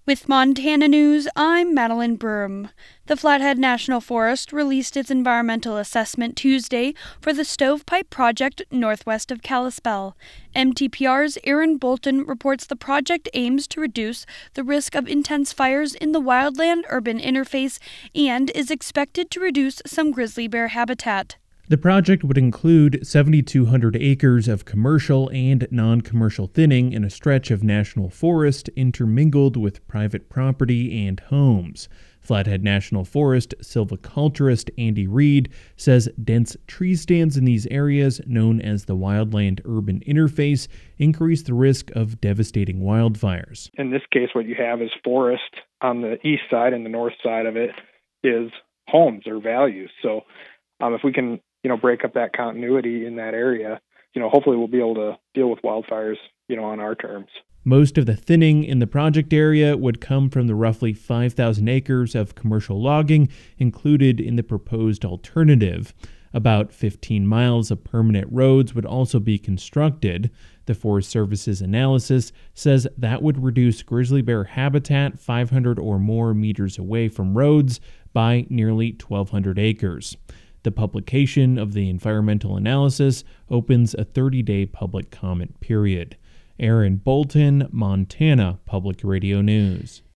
With Montana News, I'm Madeline Broom. The Flathead National Forest released its environmental assessment Tuesday for the Stovepipe Project northwest of Kalispell. MTPR's Aaron Bolton reports the project aims to reduce the risk of intense fires in the wildland-urban interface and is expected to reduce some grizzly bear habitat. The project would include 7,200 acres of commercial and non-commercial thinning in a stretch of national forest intermingled with private property and homes. Flathead National Forest silviculturist Andy Reed says dense tree stands in these areas, known as the wildland-urban interface, increase the risk of devastating wildfires. In this case, what you have is forest on the east side, and the north side of it is homes or values. So if we can break up that continuity in that area, hopefully we'll be able to deal with wildfires, on our terms. Most of the thinning in the project area would come from the roughly 5,000 acres of commercial logging included in the proposed alternative. About 15 miles of permanent roads would also be constructed. The Forest Service's analysis says that would reduce grizzly bear habitat 500 or more meters away from roads by nearly 1,200 acres. The publication of the environmental analysis opens a 30-day public comment period. Aaron Bolton, Montana Public Radio News.